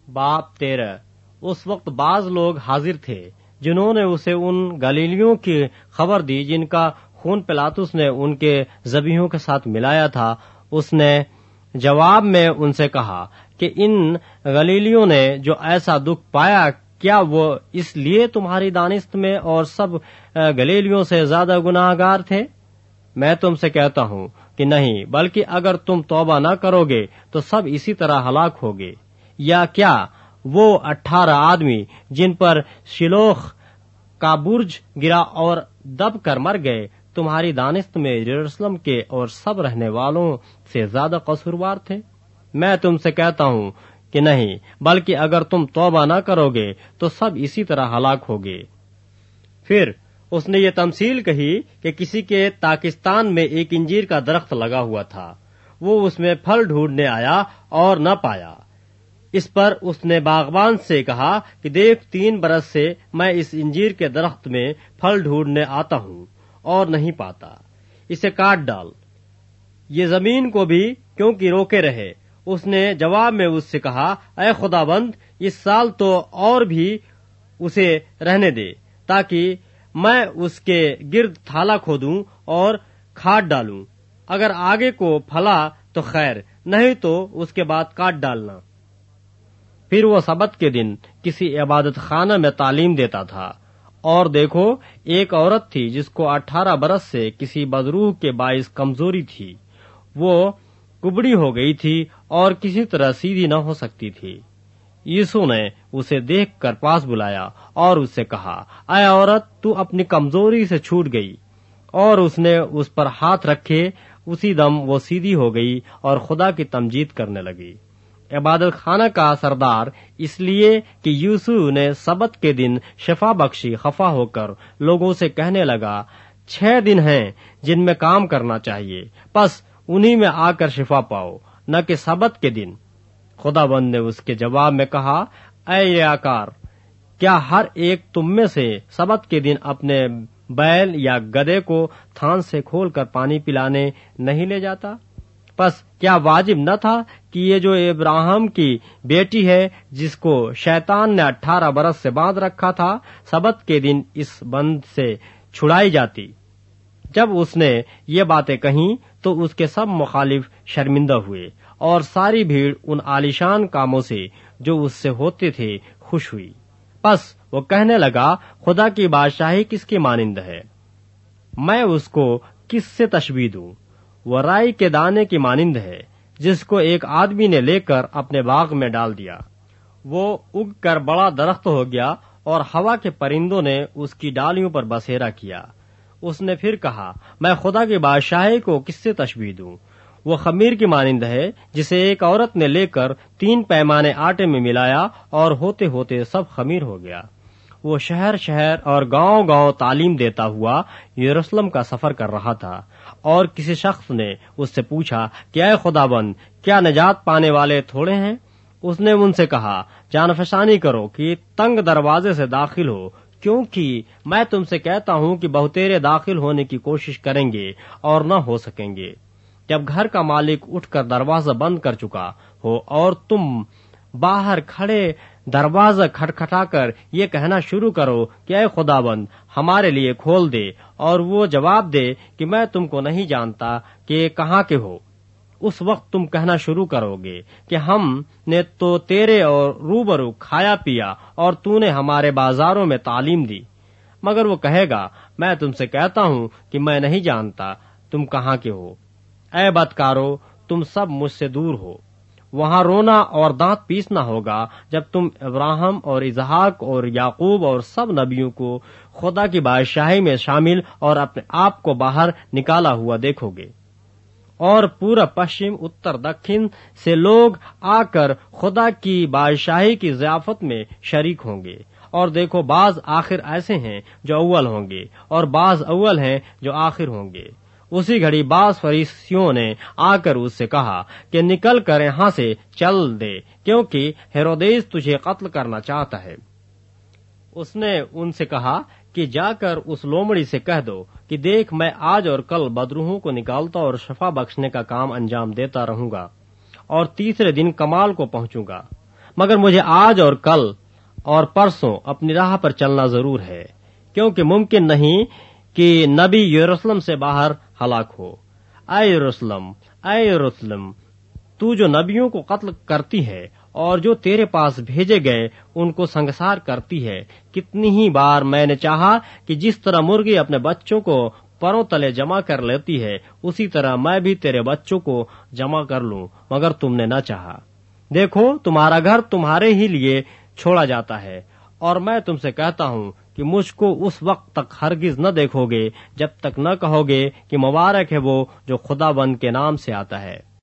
باب 13۔ اس وقت بعض لوگ حاضر تھے جنہوں نے اسے ان گلیلیوں کی خبر دی جن کا خون پلاطس نے ان کے ذبیحوں کے ساتھ ملایا تھا۔ اس نے جواب میں ان سے کہا کہ ان گلیلیوں نے جو ایسا دکھ پایا، کیا وہ اس لیے تمہاری دانست میں اور سب گلیلیوں سے زیادہ گناہ گار تھے؟ میں تم سے کہتا ہوں کہ نہیں، بلکہ اگر تم توبہ نہ کرو گے تو سب اسی طرح ہلاک ہوگے۔ یا کیا وہ 18 آدمی جن پر شلوخ کا برج گرا اور دب کر مر گئے، تمہاری دانست میں یروشلم کے اور سب رہنے والوں سے زیادہ قصوروار تھے؟ میں تم سے کہتا ہوں کہ نہیں، بلکہ اگر تم توبہ نہ کرو گے تو سب اسی طرح ہلاک ہوگے۔ پھر اس نے یہ تمثیل کہی کہ کسی کے پاکستان میں ایک انجیر کا درخت لگا ہوا تھا۔ وہ اس میں پھل ڈھونڈنے آیا اور نہ پایا۔ اس پر اس نے باغبان سے کہا کہ دیکھ، 3 برس سے میں اس انجیر کے درخت میں پھل ڈھونڈنے آتا ہوں اور نہیں پاتا، اسے کاٹ ڈال۔ یہ زمین کو بھی کیونکہ روکے رہے۔ اس نے جواب میں اس سے کہا، اے خداوند، اس سال تو اور بھی اسے رہنے دے، تاکہ میں اس کے گرد تھالا کھودوں اور کھاد ڈالوں۔ اگر آگے کو پھلا تو خیر، نہیں تو اس کے بعد کاٹ ڈالنا۔ پھر وہ سبت کے دن کسی عبادت خانہ میں تعلیم دیتا تھا، اور دیکھو، ایک عورت تھی جس کو 18 برس سے کسی بدروح کے باعث کمزوری تھی۔ وہ کبڑی ہو گئی تھی اور کسی طرح سیدھی نہ ہو سکتی تھی۔ یسوع نے اسے دیکھ کر پاس بلایا اور اس سے کہا، اے عورت، تو اپنی کمزوری سے چھوٹ گئی۔ اور اس نے اس پر ہاتھ رکھے، اسی دم وہ سیدھی ہو گئی اور خدا کی تمجید کرنے لگی۔ عبادت خانہ کا سردار اس لیے کہ یسوع نے سبت کے دن شفا بخشی خفا ہو کر لوگوں سے کہنے لگا، 6 دن ہیں جن میں کام کرنا چاہیے، بس انہی میں آ کر شفا پاؤ، نہ کہ سبت کے دن۔ خداوند نے اس کے جواب میں کہا، اے ریاکار، کیا ہر ایک تم میں سے سبت کے دن اپنے بیل یا گدھے کو تھان سے کھول کر پانی پلانے نہیں لے جاتا؟ بس کیا واجب نہ تھا کہ یہ جو ابراہیم کی بیٹی ہے، جس کو شیطان نے 18 برس سے باندھ رکھا تھا، سبت کے دن اس بند سے چھڑائی جاتی؟ جب اس نے یہ باتیں کہیں تو اس کے سب مخالف شرمندہ ہوئے، اور ساری بھیڑ ان عالیشان کاموں سے جو اس سے ہوتے تھے خوش ہوئی۔ بس وہ کہنے لگا، خدا کی بادشاہی کس کی مانند ہے؟ میں اس کو کس سے تشبیہ دوں؟ وہ رائی کے دانے کی مانند ہے جس کو ایک آدمی نے لے کر اپنے باغ میں ڈال دیا۔ وہ اگ کر بڑا درخت ہو گیا اور ہوا کے پرندوں نے اس کی ڈالیوں پر بسیرا کیا۔ اس نے پھر کہا، میں خدا کی بادشاہی کو کس سے تشبیہ دوں؟ وہ خمیر کی مانند ہے جسے ایک عورت نے لے کر 3 پیمانے آٹے میں ملایا، اور ہوتے ہوتے سب خمیر ہو گیا۔ وہ شہر شہر اور گاؤں گاؤں تعلیم دیتا ہوا یروشلم کا سفر کر رہا تھا، اور کسی شخص نے اس سے پوچھا کہ اے خداوند، کیا نجات پانے والے تھوڑے ہیں؟ اس نے ان سے کہا، جان فشانی کرو کہ تنگ دروازے سے داخل ہو، کیونکہ میں تم سے کہتا ہوں کہ بہتیرے داخل ہونے کی کوشش کریں گے اور نہ ہو سکیں گے۔ جب گھر کا مالک اٹھ کر دروازہ بند کر چکا ہو اور تم باہر کھڑے دروازہ کھٹکھٹا کر یہ کہنا شروع کرو کہ اے خداوند، ہمارے لیے کھول دے، اور وہ جواب دے کہ میں تم کو نہیں جانتا کہ کہاں کے ہو، اس وقت تم کہنا شروع کرو گے کہ ہم نے تو تیرے اور روبرو کھایا پیا، اور تو نے ہمارے بازاروں میں تعلیم دی۔ مگر وہ کہے گا، میں تم سے کہتا ہوں کہ میں نہیں جانتا تم کہاں کے ہو۔ اے بدکارو، تم سب مجھ سے دور ہو۔ وہاں رونا اور دانت پیسنا ہوگا جب تم ابراہیم اور اسحاق اور یعقوب اور سب نبیوں کو خدا کی بادشاہی میں شامل اور اپنے آپ کو باہر نکالا ہوا دیکھو گے۔ اور پورا پشچم، اتر، دکھن سے لوگ آ کر خدا کی بادشاہی کی ضیافت میں شریک ہوں گے۔ اور دیکھو، بعض آخر ایسے ہیں جو اول ہوں گے، اور بعض اول ہیں جو آخر ہوں گے۔ اسی گھڑی بعض فریسیوں نے آ کر اس سے کہا کہ نکل کر یہاں سے چل دے، کیونکہ ہیرودیس تجھے قتل کرنا چاہتا ہے۔ اس نے ان سے کہا کہ جا کر اس لومڑی سے کہہ دو کہ دیکھ، میں آج اور کل بدروحوں کو نکالتا اور شفا بخشنے کا کام انجام دیتا رہوں گا، اور تیسرے دن کمال کو پہنچوں گا۔ مگر مجھے آج اور کل اور پرسوں اپنی راہ پر چلنا ضرور ہے، کیونکہ ممکن نہیں کہ نبی یروشلم سے باہر ہلاک ہو۔ اے یروشلم، اے یروشلم، تو جو نبیوں کو قتل کرتی ہے اور جو تیرے پاس بھیجے گئے ان کو سنگسار کرتی ہے، کتنی ہی بار میں نے چاہا کہ جس طرح مرغی اپنے بچوں کو پروں تلے جمع کر لیتی ہے، اسی طرح میں بھی تیرے بچوں کو جمع کر لوں، مگر تم نے نہ چاہا۔ دیکھو، تمہارا گھر تمہارے ہی لیے چھوڑا جاتا ہے، اور میں تم سے کہتا ہوں کہ مجھ کو اس وقت تک ہرگز نہ دیکھو گے جب تک نہ کہو گے کہ مبارک ہے وہ جو خدا بند کے نام سے آتا ہے۔